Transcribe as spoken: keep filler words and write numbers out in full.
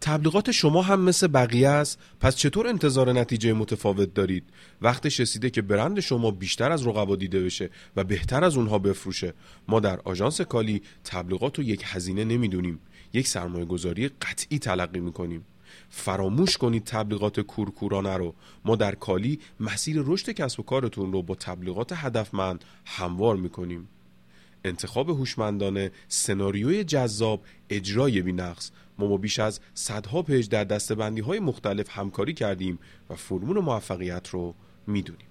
تبلیغات شما هم مثل بقیه است؟ پس چطور انتظار نتیجه متفاوت دارید؟ وقتش رسیده که برند شما بیشتر از رقبا دیده بشه و بهتر از اونها بفروشه. ما در آژانس کالی تبلیغات رو یک هزینه نمیدونیم، یک سرمایه گذاری قطعی تلقی میکنیم. فراموش کنید تبلیغات کورکورانه رو. ما در کالی مسیر رشد کسب و کارتون رو با تبلیغات هدفمند هموار میکنیم. انتخاب هوشمندانه، سناریوی جذاب، اجرای بی‌نقص. ما با بیش از صدها پیج در دسته‌بندی‌های مختلف همکاری کردیم و فرمول موفقیت رو میدونیم.